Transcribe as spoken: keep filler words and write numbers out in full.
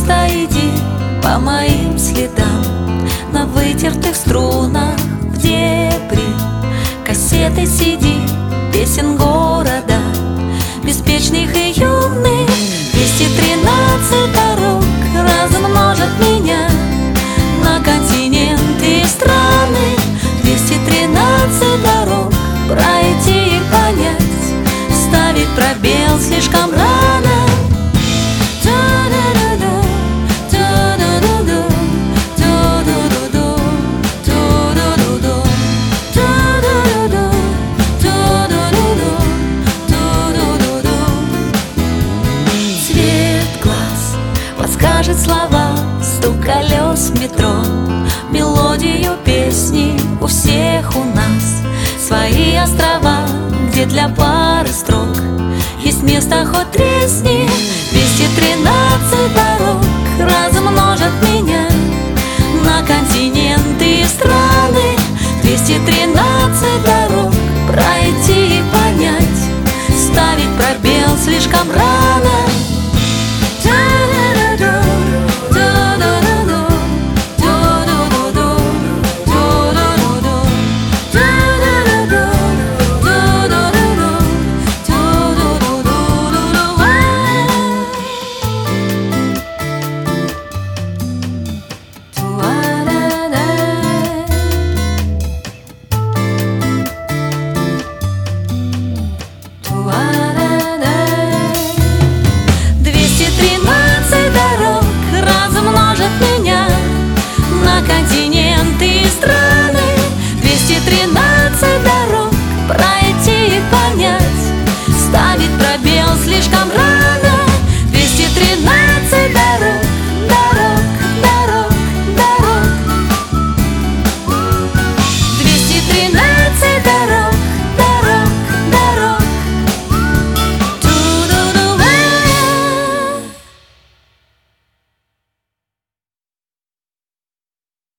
Просто иди по моим следам, на вытертых струнах в дебри кассеты сиди, песен города беспечных и юных. Двести тринадцать дорог размножат меня на континенты и страны. Двести тринадцать дорог пройти и понять, ставить пробел слишком рано. Скажет слова, стук колес в метро, мелодию песни у всех у нас. Свои острова, где для пары строк есть место, хоть тресни. Двести тринадцать дорог размножат меня на континенты и страны. Двести тринадцать дорог пройти и понять, ставить пробел слишком рано.